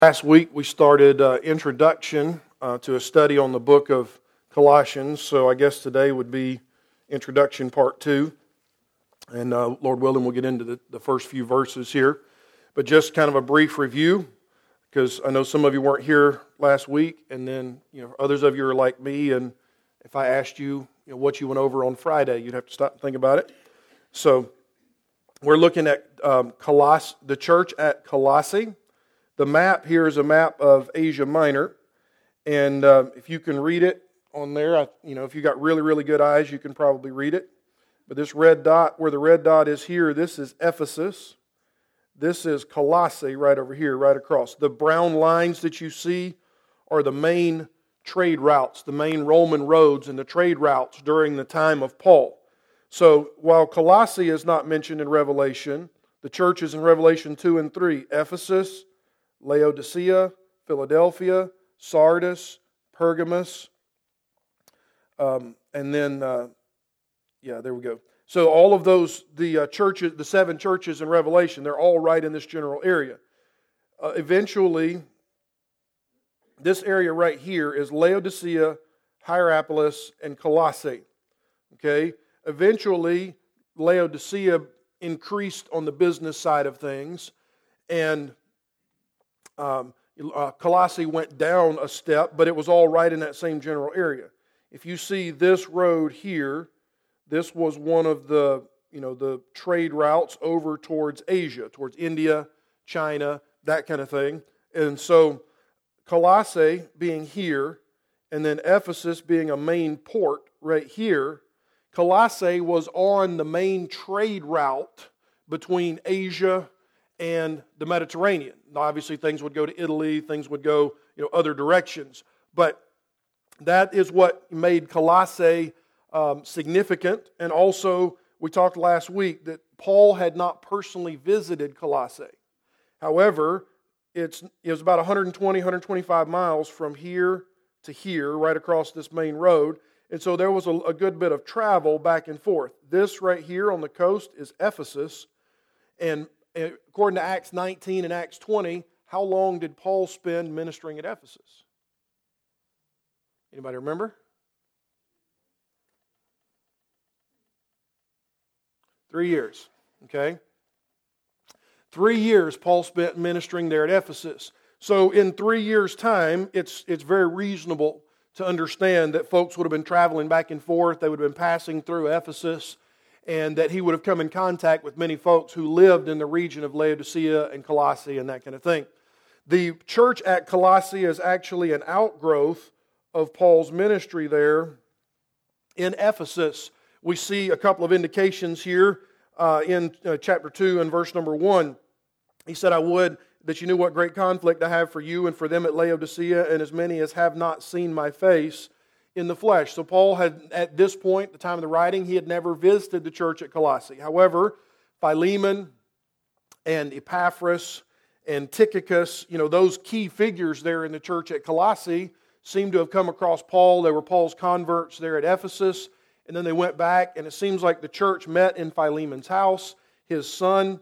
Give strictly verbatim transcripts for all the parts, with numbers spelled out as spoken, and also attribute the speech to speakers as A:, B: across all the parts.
A: Last week we started uh, introduction uh, to a study on the book of Colossians, so I guess today would be introduction part two, and uh, Lord willing we'll get into the, the first few verses here, but just kind of a brief review, because I know some of you weren't here last week, and then you know others of you are like me, and if I asked you, you know, what you went over on Friday, you'd have to stop and think about it. So we're looking at um, Coloss- the church at Colossae. The map here is a map of Asia Minor, and uh, if you can read it on there, I, you know, if you got really, really good eyes, you can probably read it. But this red dot, where the red dot is here, this is Ephesus. This is Colossae right over here, right across. The brown lines that you see are the main trade routes, the main Roman roads and the trade routes during the time of Paul. So while Colossae is not mentioned in Revelation, the churches in Revelation two and three, Ephesus, Laodicea, Philadelphia, Sardis, Pergamos, um, and then, uh, yeah, there we go. So all of those, the uh, churches, the seven churches in Revelation, they're all right in this general area. Uh, eventually, this area right here is Laodicea, Hierapolis, and Colossae. Okay? Eventually, Laodicea increased on the business side of things, and Um, uh, Colossae went down a step, but it was all right in that same general area. If you see this road here, this was one of the, you know, the trade routes over towards Asia, towards India, China, that kind of thing. And so Colossae being here, and then Ephesus being a main port right here, Colossae was on the main trade route between Asia and the Mediterranean. Now, obviously, things would go to Italy, things would go, you know, other directions. But that is what made Colossae um, significant. And also, we talked last week that Paul had not personally visited Colossae. However, it's it was about one hundred twenty, one hundred twenty-five miles from here to here, right across this main road. And so there was a, a good bit of travel back and forth. This right here on the coast is Ephesus, and according to Acts nineteen and Acts twenty, how long did Paul spend ministering at Ephesus? Anybody remember? Three years, okay? Three years Paul spent ministering there at Ephesus. So in three years' time, it's, it's very reasonable to understand that folks would have been traveling back and forth, they would have been passing through Ephesus, and that he would have come in contact with many folks who lived in the region of Laodicea and Colossae and that kind of thing. The church at Colossae is actually an outgrowth of Paul's ministry there in Ephesus. We see a couple of indications here uh, in uh, chapter two and verse number one. He said, I would that you knew what great conflict I have for you and for them at Laodicea, and as many as have not seen my face in the flesh. So Paul had, at this point, the time of the writing, he had never visited the church at Colossae. However, Philemon and Epaphras and Tychicus, you know, those key figures there in the church at Colossae seem to have come across Paul. They were Paul's converts there at Ephesus, and then they went back, and it seems like the church met in Philemon's house. His son,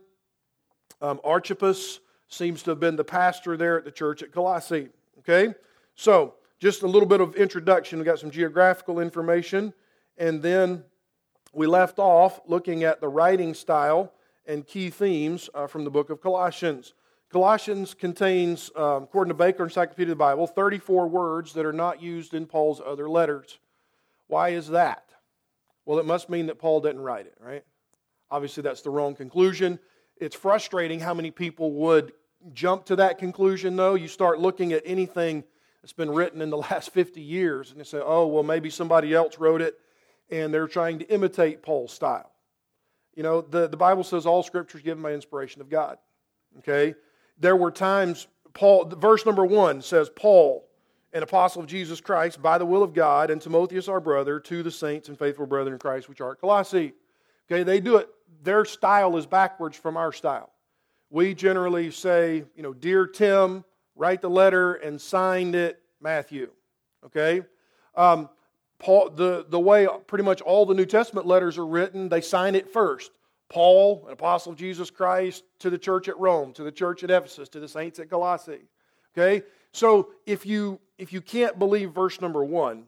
A: um, Archippus, seems to have been the pastor there at the church at Colossae. Okay? So, just a little bit of introduction. We got some geographical information, and then we left off looking at the writing style and key themes uh, from the book of Colossians. Colossians contains, um, according to Baker Encyclopedia of the Bible, thirty-four words that are not used in Paul's other letters. Why is that? Well, it must mean that Paul didn't write it, right? Obviously, that's the wrong conclusion. It's frustrating how many people would jump to that conclusion, though. You start looking at anything it's been written in the last fifty years, and they say, oh, well, maybe somebody else wrote it, and they're trying to imitate Paul's style. You know, the, the Bible says all Scripture is given by inspiration of God. Okay? There were times, Paul, verse number one says, Paul, an apostle of Jesus Christ, by the will of God, and Timotheus our brother, to the saints and faithful brethren in Christ which are at Colossae. Okay, they do it, their style is backwards from our style. We generally say, you know, Dear Tim, write the letter and signed it, Matthew. Okay? Um, Paul, the, the way pretty much all the New Testament letters are written, they sign it first. Paul, an apostle of Jesus Christ, to the church at Rome, to the church at Ephesus, to the saints at Colossae. Okay? So if you if you can't believe verse number one,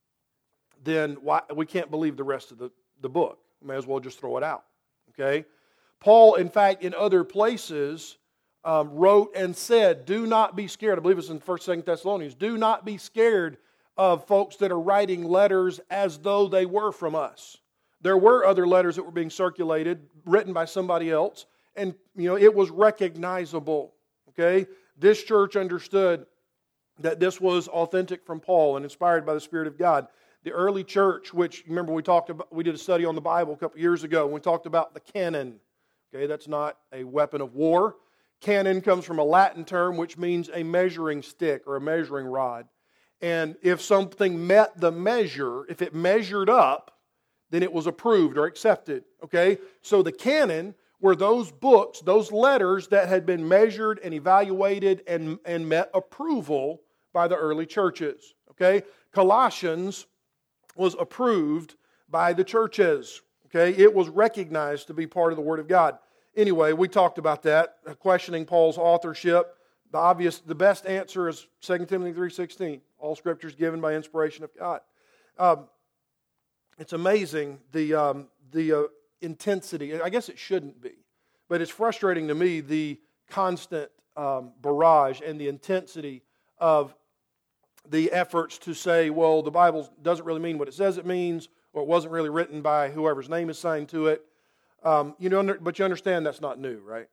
A: then why, we can't believe the rest of the, the book. We may as well just throw it out. Okay? Paul, in fact, in other places, um, wrote and said, do not be scared. I believe it's in First, Second Thessalonians. Do not be scared of folks that are writing letters as though they were from us. There were other letters that were being circulated, written by somebody else, and you know it was recognizable. Okay? This church understood that this was authentic from Paul and inspired by the Spirit of God. The early church, which remember we talked about, we did a study on the Bible a couple years ago, and we talked about the canon. Okay, that's not a weapon of war. Canon comes from a Latin term which means a measuring stick or a measuring rod. And if something met the measure, if it measured up, then it was approved or accepted. Okay, so the canon were those books, those letters that had been measured and evaluated and, and met approval by the early churches. Okay, Colossians was approved by the churches. Okay, it was recognized to be part of the Word of God. Anyway, we talked about that, questioning Paul's authorship. The obvious, the best answer is Second Timothy three sixteen. All Scripture is given by inspiration of God. Um, it's amazing the um, the uh, intensity. I guess it shouldn't be, but it's frustrating to me the constant um, barrage and the intensity of the efforts to say, well, the Bible doesn't really mean what it says it means, or it wasn't really written by whoever's name is signed to it. Um, you know, but you understand that's not new, right?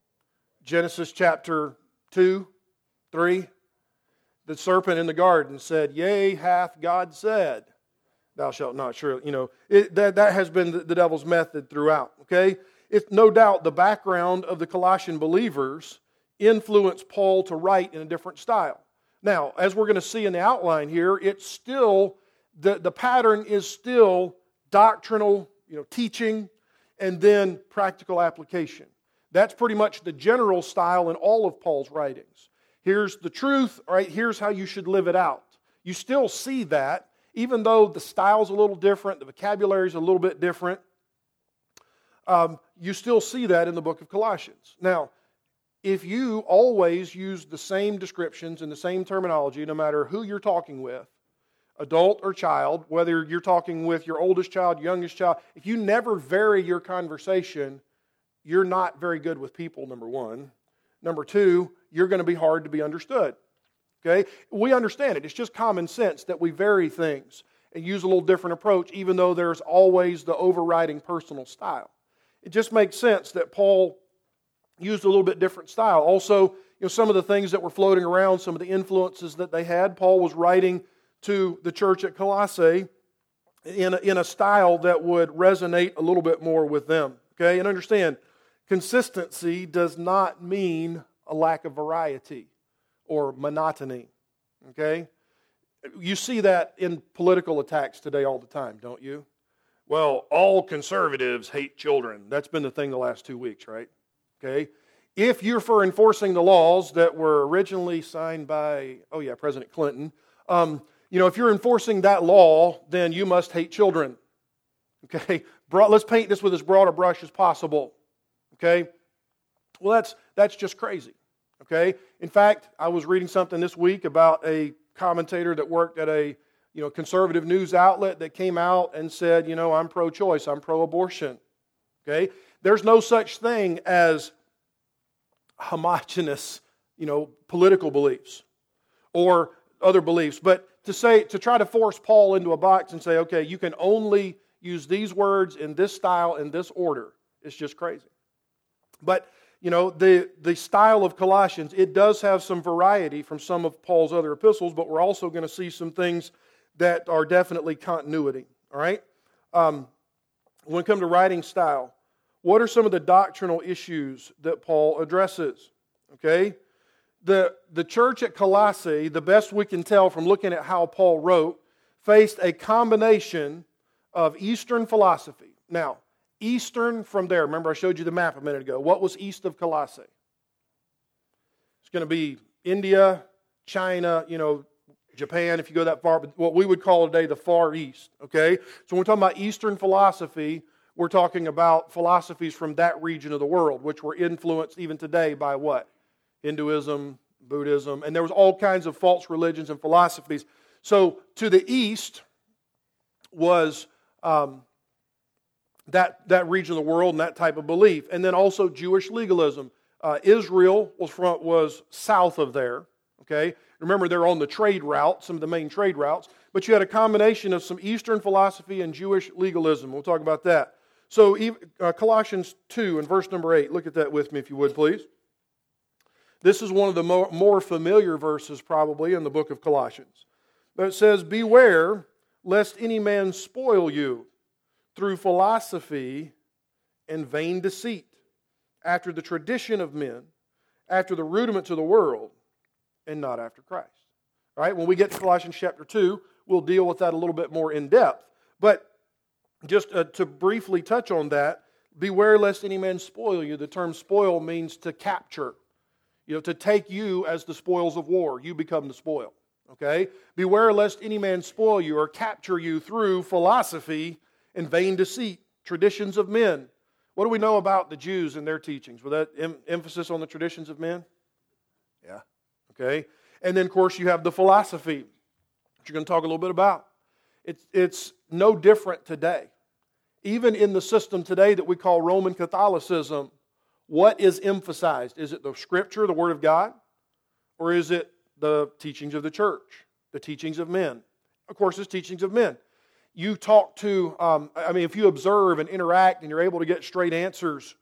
A: Genesis chapter two, three. The serpent in the garden said, "Yea, hath God said, thou shalt not surely." You know, it, that that has been the, the devil's method throughout. Okay, it's no doubt the background of the Colossian believers influenced Paul to write in a different style. Now, as we're going to see in the outline here, it's still the the pattern is still doctrinal, you know, teaching, and then practical application. That's pretty much the general style in all of Paul's writings. Here's the truth, all right? Here's how you should live it out. You still see that, even though the style's a little different, the vocabulary's a little bit different. Um, you still see that in the book of Colossians. Now, if you always use the same descriptions and the same terminology, no matter who you're talking with, adult or child, whether you're talking with your oldest child, youngest child, if you never vary your conversation, you're not very good with people, number one. Number two, you're going to be hard to be understood. Okay? We understand it. It's just common sense that we vary things and use a little different approach, even though there's always the overriding personal style. It just makes sense that Paul used a little bit different style. Also, you know, some of the things that were floating around, some of the influences that they had, Paul was writing to the church at Colossae in a, in a style that would resonate a little bit more with them. Okay? And understand, consistency does not mean a lack of variety or monotony. Okay? You see that in political attacks today all the time, don't you? Well, all conservatives hate children. That's been the thing the last two weeks, right? Okay? If you're for enforcing the laws that were originally signed by, oh yeah, President Clinton, um, you know, if you're enforcing that law, then you must hate children. Okay? Let's paint this with as broad a brush as possible. Okay? Well, that's that's just crazy. Okay? In fact, I was reading something this week about a commentator that worked at a you know conservative news outlet that came out and said, you know, I'm pro-choice, I'm pro-abortion. Okay? There's no such thing as homogenous, you know, political beliefs or other beliefs. But to say to try to force Paul into a box and say, okay, you can only use these words in this style in this order, it's just crazy. But you know, the, the style of Colossians, it does have some variety from some of Paul's other epistles, but we're also going to see some things that are definitely continuity. All right? Um, when it comes to writing style, what are some of the doctrinal issues that Paul addresses? Okay? The, the church at Colossae, the best we can tell from looking at how Paul wrote, faced a combination of Eastern philosophy. Now, Eastern from there. Remember I showed you the map a minute ago. What was east of Colossae? It's going to be India, China, you know, Japan if you go that far, but what we would call today the Far East. Okay? So when we're talking about Eastern philosophy, we're talking about philosophies from that region of the world, which were influenced even today by what? Hinduism, Buddhism, and there was all kinds of false religions and philosophies. So to the east was um, that, that region of the world and that type of belief. And then also Jewish legalism. Uh, Israel was, from, was south of there. Okay, remember they're on the trade route, some of the main trade routes, but you had a combination of some Eastern philosophy and Jewish legalism. We'll talk about that. So uh, Colossians two and verse number eight, look at that with me if you would, please. This is one of the more, more familiar verses probably in the book of Colossians. But it says, "Beware lest any man spoil you through philosophy and vain deceit, after the tradition of men, after the rudiments of the world, and not after Christ." All right, when we get to Colossians chapter two, we'll deal with that a little bit more in depth. But just uh, to briefly touch on that, beware lest any man spoil you. The term spoil means to capture, you know, to take you as the spoils of war. You become the spoil. Okay? Beware lest any man spoil you or capture you through philosophy and vain deceit, traditions of men. What do we know about the Jews and their teachings? Was that em- emphasis on the traditions of men? Yeah. Okay? And then, of course, you have the philosophy, which you're going to talk a little bit about. It's, it's no different today. Even in the system today that we call Roman Catholicism, what is emphasized? Is it the Scripture, the Word of God? Or is it the teachings of the church, the teachings of men? Of course, it's teachings of men. You talk to, um, I mean, if you observe and interact and you're able to get straight answers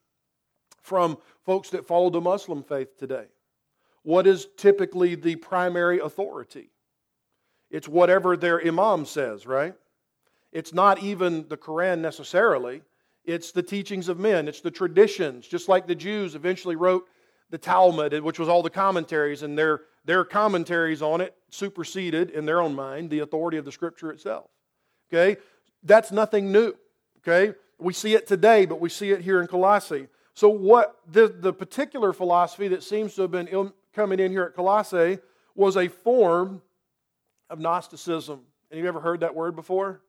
A: from folks that follow the Muslim faith today, what is typically the primary authority? It's whatever their imam says, right? It's not even the Quran necessarily. It's the teachings of men. It's the traditions. Just like the Jews eventually wrote the Talmud, which was all the commentaries, and their, their commentaries on it superseded, in their own mind, the authority of the Scripture itself. Okay? That's nothing new. Okay? We see it today, but we see it here in Colossae. So what the, the particular philosophy that seems to have been il- coming in here at Colossae was a form of Gnosticism. Any of you ever heard that word before?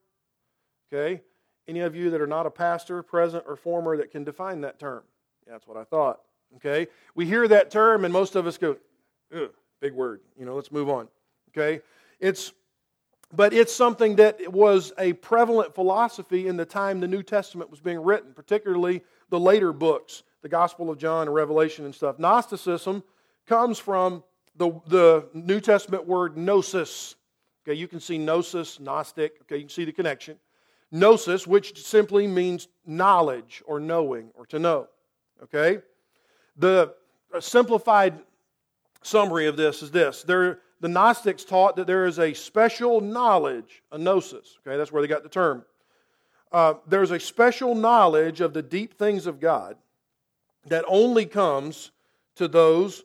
A: Okay? Any of you that are not a pastor, present, or former that can define that term? Yeah, that's what I thought. Okay? We hear that term and most of us go, ugh, big word. You know, let's move on. Okay? It's, but it's something that was a prevalent philosophy in the time the New Testament was being written, particularly the later books, the Gospel of John and Revelation and stuff. Gnosticism comes from the, the New Testament word gnosis. Okay, you can see gnosis, Gnostic. Okay, you can see the connection. Gnosis, which simply means knowledge or knowing or to know. Okay? The simplified summary of this is this. There, the Gnostics taught that there is a special knowledge, a gnosis. Okay, that's where they got the term. Uh, there's a special knowledge of the deep things of God that only comes to those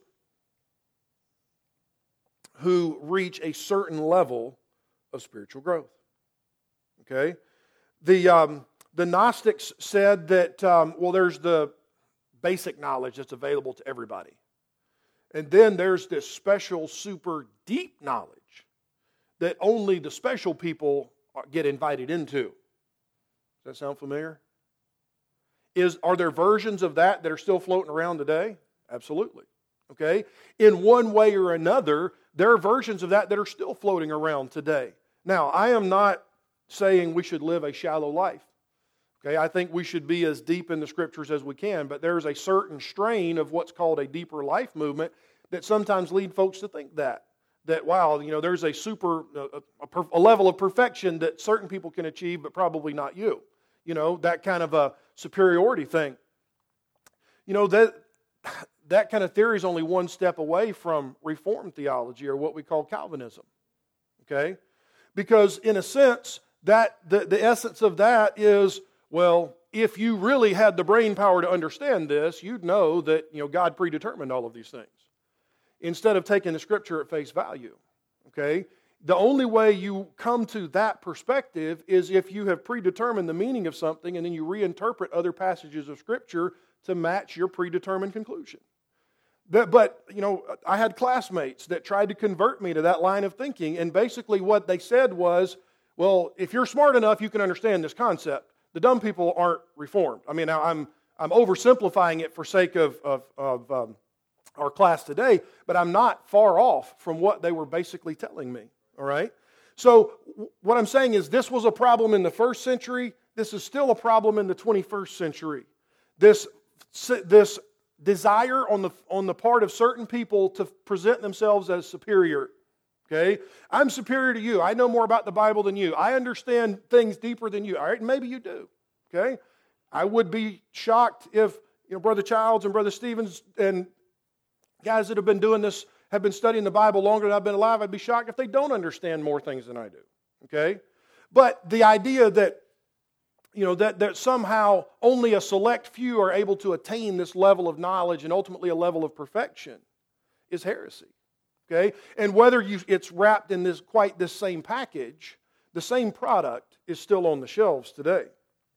A: who reach a certain level of spiritual growth. Okay? The, um, the Gnostics said that, um, well, there's the basic knowledge that's available to everybody. And then there's this special, super deep knowledge that only the special people get invited into. Does that sound familiar? Is, are there versions of that that are still floating around today? Absolutely. Okay? In one way or another, there are versions of that that are still floating around today. Now, I am not saying we should live a shallow life. Okay, I think we should be as deep in the Scriptures as we can, but there's a certain strain of what's called a deeper life movement that sometimes lead folks to think that. That, wow, you know, there's a super, a, a, a level of perfection that certain people can achieve, but probably not you. You know, that kind of a superiority thing. You know, that that kind of theory is only one step away from Reformed theology, or what we call Calvinism. Okay? Because in a sense, that the, the essence of that is, well, if you really had the brain power to understand this, you'd know that, you know, God predetermined all of these things. Instead of taking the Scripture at face value. Okay? The only way you come to that perspective is if you have predetermined the meaning of something and then you reinterpret other passages of Scripture to match your predetermined conclusion. But, but, you know, I had classmates that tried to convert me to that line of thinking, and basically what they said was, well, if you're smart enough, you can understand this concept. The dumb people aren't reformed. I mean, now I'm I'm oversimplifying it for sake of of, of um, our class today, but I'm not far off from what they were basically telling me, all right? So what I'm saying is this was a problem in the first century. This is still a problem in the twenty-first century. This, this desire on the, on the part of certain people to present themselves as superior. Okay? I'm superior to you. I know more about the Bible than you. I understand things deeper than you. All right? Maybe you do. Okay? I would be shocked if, you know, Brother Childs and Brother Stevens and guys that have been doing this, have been studying the Bible longer than I've been alive, I'd be shocked if they don't understand more things than I do. Okay? But the idea that, you know, that, that somehow only a select few are able to attain this level of knowledge and ultimately a level of perfection is heresy. Okay? And whether you, it's wrapped in this quite this same package, the same product is still on the shelves today.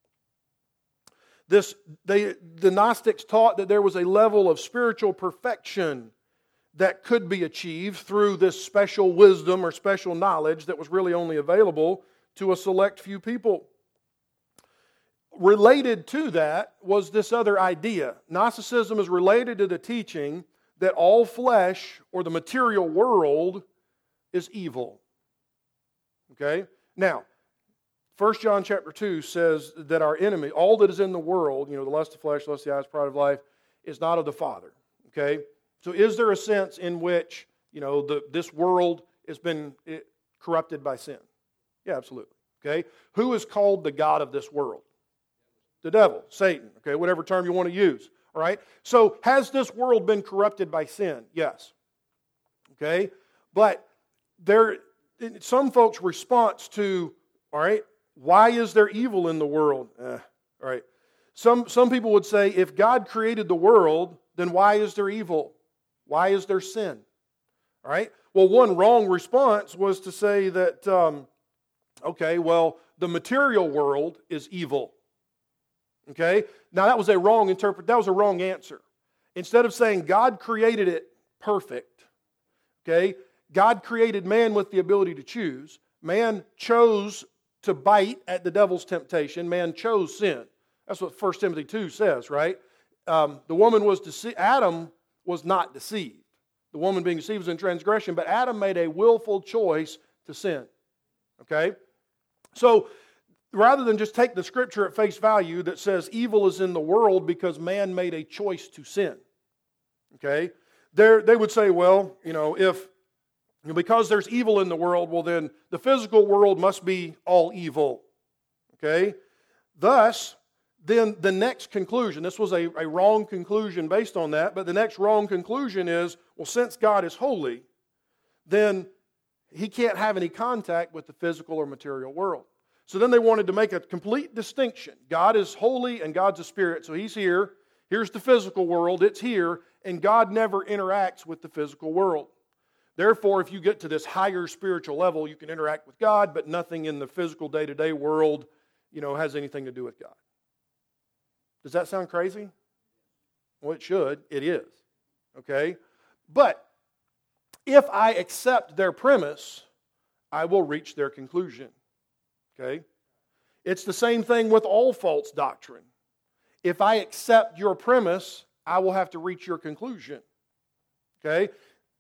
A: This, they, the Gnostics taught that there was a level of spiritual perfection that could be achieved through this special wisdom or special knowledge that was really only available to a select few people. Related to that was this other idea. Gnosticism is related to the teaching that all flesh or the material world is evil. Okay? Now, First John chapter two says that our enemy, all that is in the world, you know, the lust of flesh, lust of the eyes, pride of life, is not of the Father. Okay? So is there a sense in which, you know, the, this world has been it, corrupted by sin? Yeah, absolutely. Okay? Who is called the God of this world? The devil, Satan, okay, whatever term you want to use. All right? So has this world been corrupted by sin? Yes. Okay? But there, some folks' response to, all right, why is there evil in the world? Eh, all right. Some, some people would say, if God created the world, then why is there evil? Why is there sin? All right? Well, one wrong response was to say that, um, okay, well, the material world is evil. Okay? Now that was a wrong interpret. That was a wrong answer. Instead of saying God created it perfect, okay, God created man with the ability to choose. Man chose to bite at the devil's temptation. Man chose sin. That's what First Timothy two says, right? Um, the woman was deceived. Adam was not deceived. The woman being deceived was in transgression, but Adam made a willful choice to sin. Okay? So, rather than just take the scripture at face value that says evil is in the world because man made a choice to sin. Okay? There, they would say, well, you know, if you know, because there's evil in the world, well then the physical world must be all evil. Okay? Thus, then the next conclusion, this was a, a wrong conclusion based on that, but the next wrong conclusion is, well, since God is holy, then He can't have any contact with the physical or material world. So then they wanted to make a complete distinction. God is holy and God's a spirit, so He's here. Here's the physical world, it's here, and God never interacts with the physical world. Therefore, if you get to this higher spiritual level, you can interact with God, but nothing in the physical day-to-day world, you know, has anything to do with God. Does that sound crazy? Well, it should. It is. Okay? But if I accept their premise, I will reach their conclusion. Okay? It's the same thing with all false doctrine. If I accept your premise, I will have to reach your conclusion. Okay?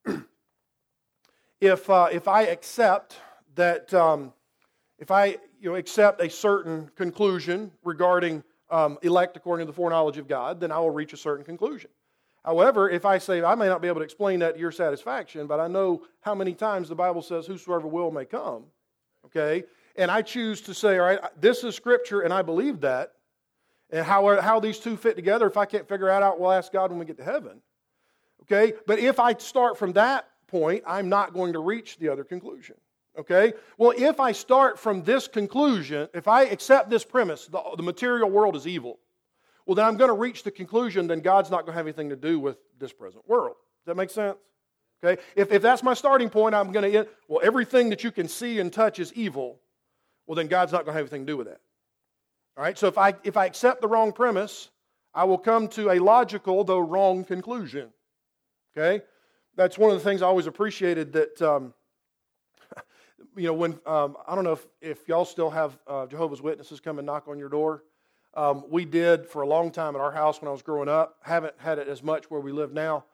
A: If uh, if I accept that, um, if I you know accept a certain conclusion regarding um, elect according to the foreknowledge of God, then I will reach a certain conclusion. However, if I say, I may not be able to explain that to your satisfaction, but I know how many times the Bible says, whosoever will may come, okay? And I choose to say, all right, this is Scripture and I believe that, and how, how these two fit together, if I can't figure that out, we'll ask God when we get to heaven, okay? But if I start from that point, I'm not going to reach the other conclusion, okay? Well, if I start from this conclusion, if I accept this premise, the, the material world is evil, well, then I'm going to reach the conclusion then God's not going to have anything to do with this present world. Does that make sense? Okay? If, if that's my starting point, I'm going to, well, everything that you can see and touch is evil, well, then God's not going to have anything to do with that. All right? So if I, if I accept the wrong premise, I will come to a logical, though wrong, conclusion. Okay? That's one of the things I always appreciated that, um, you know, when, um, I don't know if, if y'all still have uh, Jehovah's Witnesses come and knock on your door. Um, we did for a long time at our house when I was growing up. Haven't had it as much where we live now.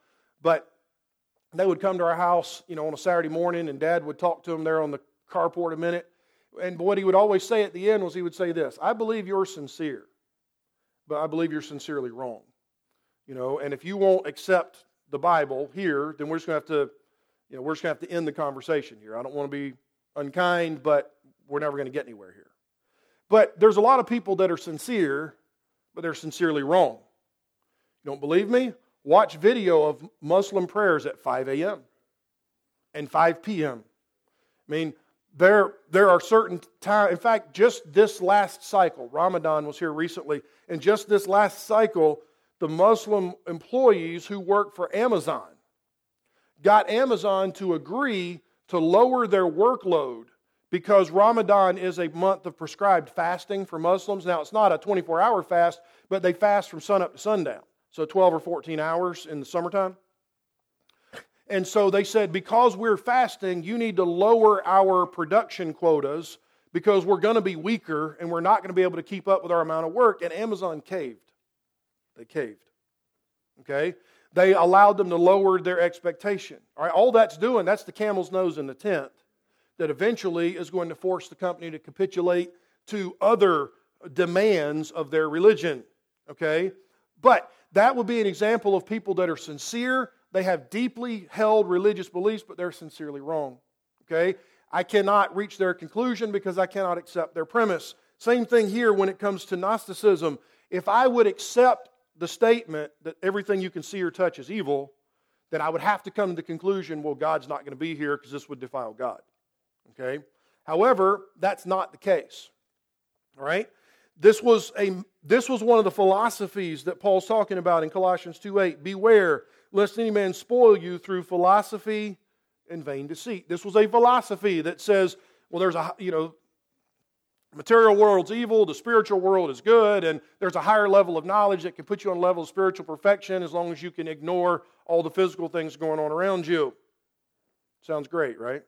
A: But they would come to our house, you know, on a Saturday morning, and Dad would talk to them there on the carport a minute. And what he would always say at the end was he would say this: I believe you're sincere, but I believe you're sincerely wrong. You know, and if you won't accept the Bible here, then we're just going to have to, you know, we're just going to have to end the conversation here. I don't want to be unkind, but we're never going to get anywhere here. But there's a lot of people that are sincere, but they're sincerely wrong. You don't believe me? Watch video of Muslim prayers at five a.m. and five p.m. I mean, there, there are certain times, in fact, just this last cycle, Ramadan was here recently, and just this last cycle, the Muslim employees who work for Amazon got Amazon to agree to lower their workload because Ramadan is a month of prescribed fasting for Muslims. Now, it's not a twenty-four hour fast, but they fast from sunup to sundown, so twelve or fourteen hours in the summertime. And so they said, because we're fasting, you need to lower our production quotas because we're going to be weaker and we're not going to be able to keep up with our amount of work. And Amazon caved. They caved. Okay? They allowed them to lower their expectation. All right, all that's doing, that's the camel's nose in the tent that eventually is going to force the company to capitulate to other demands of their religion. Okay? But that would be an example of people that are sincere. They have deeply held religious beliefs, but they're sincerely wrong. Okay? I cannot reach their conclusion because I cannot accept their premise. Same thing here when it comes to Gnosticism. If I would accept the statement that everything you can see or touch is evil, then I would have to come to the conclusion, well, God's not going to be here because this would defile God. Okay? However, that's not the case. All right? This was a this was one of the philosophies that Paul's talking about in Colossians two eight. Beware, lest any man spoil you through philosophy and vain deceit. This was a philosophy that says, well, there's a, you know, material world's evil, the spiritual world is good, and there's a higher level of knowledge that can put you on a level of spiritual perfection as long as you can ignore all the physical things going on around you. Sounds great, right?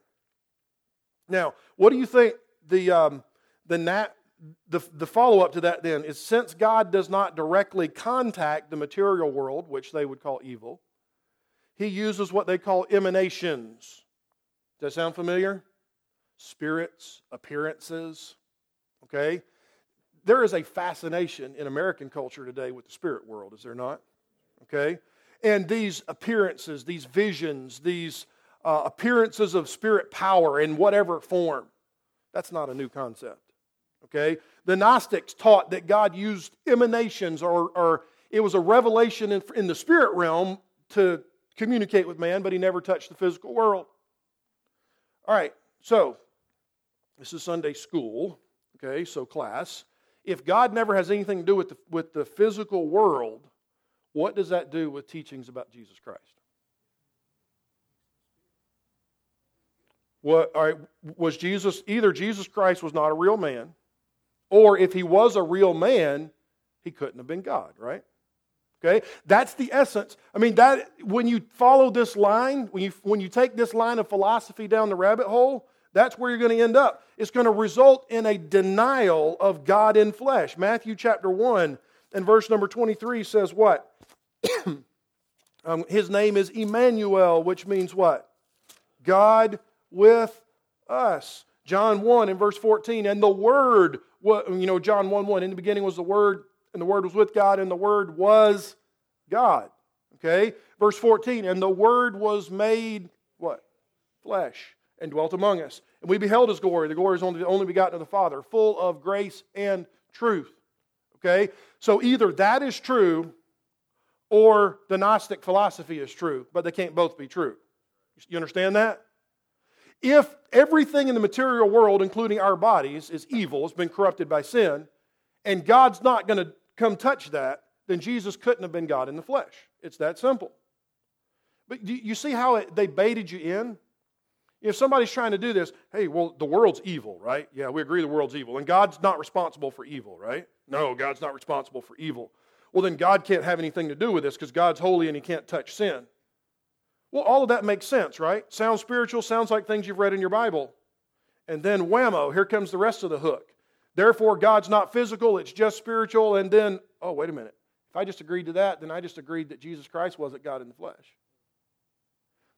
A: Now, what do you think the um, the nat The, the follow-up to that then is, since God does not directly contact the material world, which they would call evil, He uses what they call emanations. Does that sound familiar? Spirits, appearances. Okay? There is a fascination in American culture today with the spirit world, is there not? Okay? And these appearances, these visions, these uh, appearances of spirit power in whatever form, that's not a new concept. Okay, the Gnostics taught that God used emanations, or, or it was a revelation in, in the spirit realm to communicate with man, but He never touched the physical world. All right, so this is Sunday school. Okay, so class. If God never has anything to do with the, with the physical world, what does that do with teachings about Jesus Christ? What? All right, was Jesus either Jesus Christ was not a real man? Or if He was a real man, He couldn't have been God, right? Okay? That's the essence. I mean, that when you follow this line, when you when you take this line of philosophy down the rabbit hole, that's where you're going to end up. It's going to result in a denial of God in flesh. Matthew chapter one and verse number twenty-three says what? um, his name is Emmanuel, which means what? God with us. John one and verse fourteen, and the Word, you know, John one one, in the beginning was the Word, and the Word was with God, and the Word was God. Okay? Verse fourteen, and the Word was made, what? Flesh, and dwelt among us. And we beheld His glory. The glory is only, only begotten of the Father, full of grace and truth. Okay? So either that is true, or the Gnostic philosophy is true, but they can't both be true. You understand that? If everything in the material world, including our bodies, is evil, it's been corrupted by sin, and God's not going to come touch that, then Jesus couldn't have been God in the flesh. It's that simple. But you see how it, they baited you in? If somebody's trying to do this, hey, well, the world's evil, right? Yeah, we agree the world's evil, and God's not responsible for evil, right? No, God's not responsible for evil. Well, then God can't have anything to do with this because God's holy and He can't touch sin. Well, all of that makes sense, right? Sounds spiritual, sounds like things you've read in your Bible. And then whammo, here comes the rest of the hook. Therefore, God's not physical, it's just spiritual. And then, oh, wait a minute. If I just agreed to that, then I just agreed that Jesus Christ wasn't God in the flesh.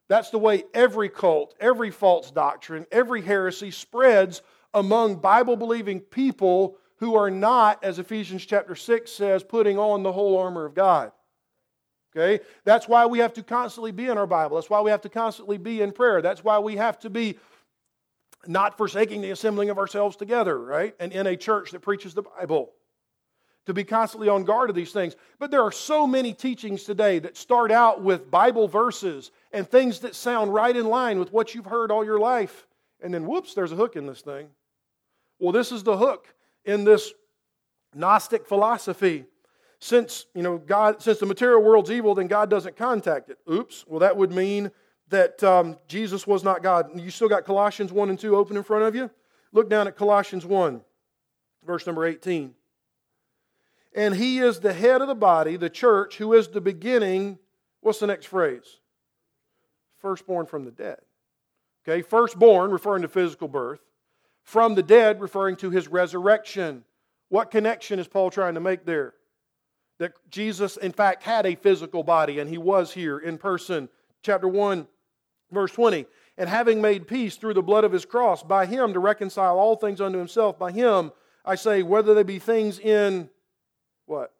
A: That's the way every cult, every false doctrine, every heresy spreads among Bible-believing people who are not, as Ephesians chapter six says, putting on the whole armor of God. Okay? That's why we have to constantly be in our Bible. That's why we have to constantly be in prayer. That's why we have to be not forsaking the assembling of ourselves together, right? And in a church that preaches the Bible. To be constantly on guard of these things. But there are so many teachings today that start out with Bible verses and things that sound right in line with what you've heard all your life. And then, whoops, there's a hook in this thing. Well, this is the hook in this Gnostic philosophy. Since, you know, God, since the material world's evil, then God doesn't contact it. Oops. Well, that would mean that um, Jesus was not God. You still got Colossians one and two open in front of you? Look down at Colossians one, verse number eighteen. And He is the head of the body, the church, who is the beginning. What's the next phrase? Firstborn from the dead. Okay, firstborn, referring to physical birth. From the dead, referring to His resurrection. What connection is Paul trying to make there? That Jesus, in fact, had a physical body, and He was here in person. Chapter one, verse twenty. And having made peace through the blood of His cross, by Him to reconcile all things unto Himself, by Him, I say, whether they be things in... What?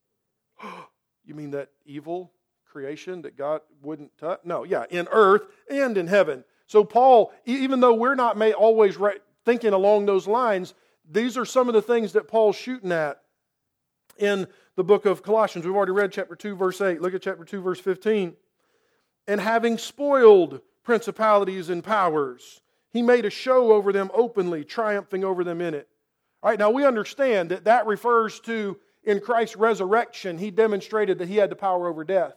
A: You mean that evil creation that God wouldn't touch? No, yeah, in earth and in heaven. So Paul, even though we're not may always right, thinking along those lines, these are some of the things that Paul's shooting at in the book of Colossians. We've already read chapter two, verse eight. Look at chapter two, verse fifteen. And having spoiled principalities and powers, He made a show over them openly, triumphing over them in it. All right, now we understand that that refers to in Christ's resurrection, He demonstrated that He had the power over death.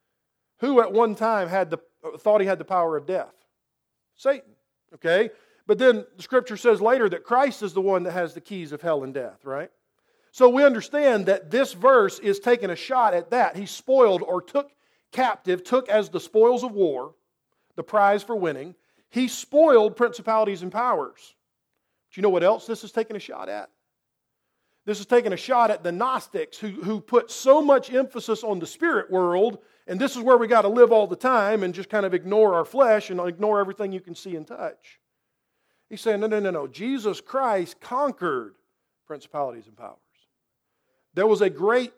A: Who at one time had the thought He had the power of death? Satan. Okay? But then the Scripture says later that Christ is the one that has the keys of hell and death, right? So we understand that this verse is taking a shot at that. He spoiled or took captive, took as the spoils of war, the prize for winning. He spoiled principalities and powers. Do you know what else this is taking a shot at? This is taking a shot at the Gnostics who, who put so much emphasis on the spirit world, and this is where we got to live all the time and just kind of ignore our flesh and ignore everything you can see and touch. He's saying, no, no, no, no. Jesus Christ conquered principalities and powers. There was a great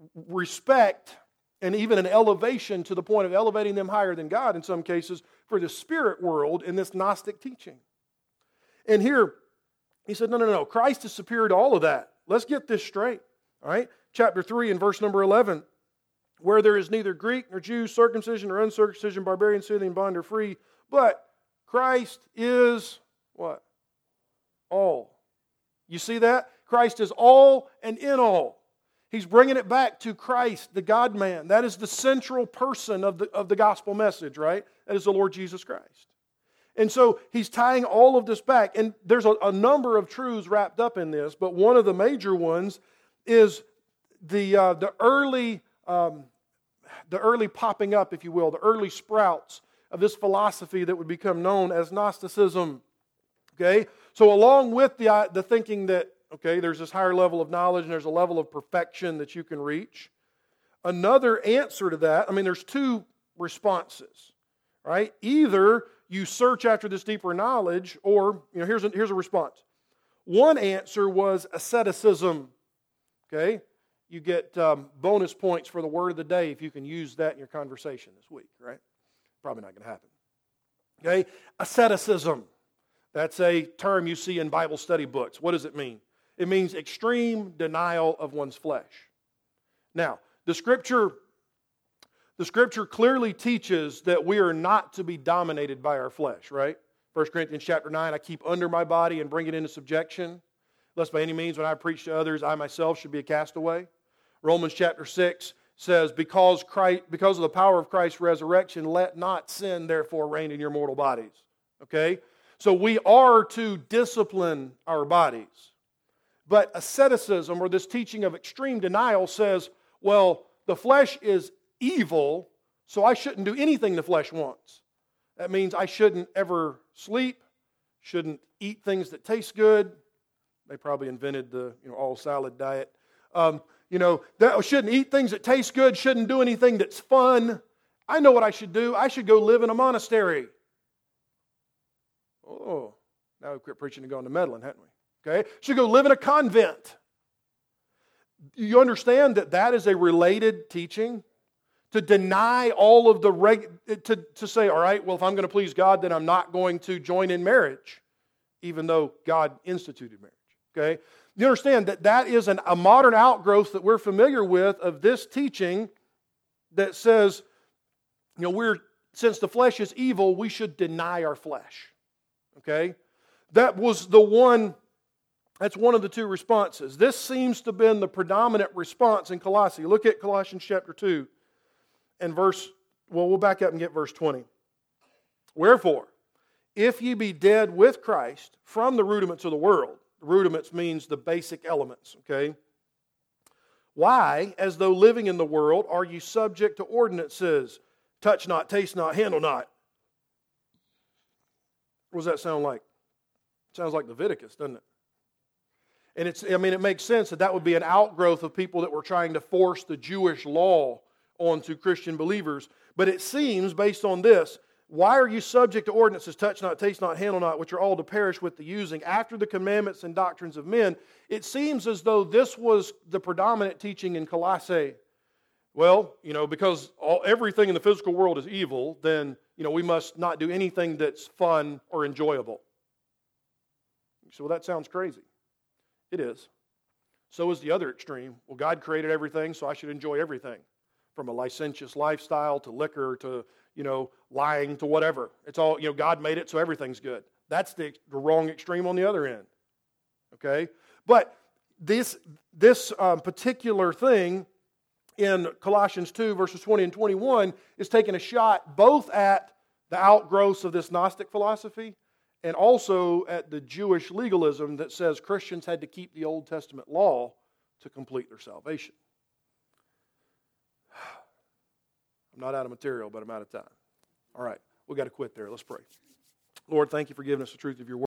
A: respect and even an elevation to the point of elevating them higher than God in some cases for the spirit world in this Gnostic teaching. And here, he said, no, no, no. Christ is superior to all of that. Let's get this straight. All right? Chapter three and verse number eleven. Where there is neither Greek nor Jew, circumcision or uncircumcision, barbarian, Scythian, bond or free, but Christ is what? All. You see that? Christ is all and in all. He's bringing it back to Christ, the God-man. That is the central person of the, of the gospel message, right? That is the Lord Jesus Christ. And so he's tying all of this back. And there's a, a number of truths wrapped up in this, but one of the major ones is the uh, the early um, the early popping up, if you will, the early sprouts of this philosophy that would become known as Gnosticism. Okay, so along with the uh, the thinking that okay, there's this higher level of knowledge and there's a level of perfection that you can reach. Another answer to that, I mean, there's two responses, right? Either you search after this deeper knowledge, or, you know, here's a, here's a response. One answer was asceticism, okay? You get um, bonus points for the word of the day if you can use that in your conversation this week, right? Probably not going to happen. Okay? Asceticism. That's a term you see in Bible study books. What does it mean? It means extreme denial of one's flesh. Now, the Scripture, the Scripture clearly teaches that we are not to be dominated by our flesh, right? First Corinthians chapter nine, I keep under my body and bring it into subjection, lest by any means when I preach to others, I myself should be a castaway. Romans chapter six says, because Christ, because of the power of Christ's resurrection, let not sin therefore reign in your mortal bodies. Okay? So we are to discipline our bodies. But asceticism, or this teaching of extreme denial, says, well, the flesh is evil, so I shouldn't do anything the flesh wants. That means I shouldn't ever sleep, shouldn't eat things that taste good. They probably invented the you know all salad diet. Um, you know, that, shouldn't eat things that taste good, shouldn't do anything that's fun. I know what I should do. I should go live in a monastery. Oh, now we've quit preaching and going to meddling, haven't we? Okay, should go live in a convent. You understand that that is a related teaching? To deny all of the, reg- to, to say, all right, well, if I'm going to please God, then I'm not going to join in marriage, even though God instituted marriage. Okay? You understand that that is an, a modern outgrowth that we're familiar with of this teaching that says, you know, we're, since the flesh is evil, we should deny our flesh. Okay? That was the one, that's one of the two responses. This seems to have been the predominant response in Colossae. Look at Colossians chapter two and verse, well, we'll back up and get verse twenty. Wherefore, if ye be dead with Christ from the rudiments of the world, rudiments means the basic elements, okay? Why, as though living in the world, are ye subject to ordinances? Touch not, taste not, handle not. What does that sound like? It sounds like Leviticus, doesn't it? And it's, I mean, it makes sense that that would be an outgrowth of people that were trying to force the Jewish law onto Christian believers. But it seems, based on this, why are you subject to ordinances, touch not, taste not, handle not, which are all to perish with the using, after the commandments and doctrines of men? It seems as though this was the predominant teaching in Colossae. Well, you know, because all, everything in the physical world is evil, then, you know, we must not do anything that's fun or enjoyable. So, well, that sounds crazy. It is. So is the other extreme. Well, God created everything, so I should enjoy everything. From a licentious lifestyle to liquor to, you know, lying to whatever. It's all, you know, God made it, so everything's good. That's the, the wrong extreme on the other end. Okay? But this, this um, particular thing in Colossians two, verses twenty and twenty-one, is taking a shot both at the outgrowths of this Gnostic philosophy and also at the Jewish legalism that says Christians had to keep the Old Testament law to complete their salvation. I'm not out of material, but I'm out of time. All right, we've got to quit there. Let's pray. Lord, thank you for giving us the truth of your word.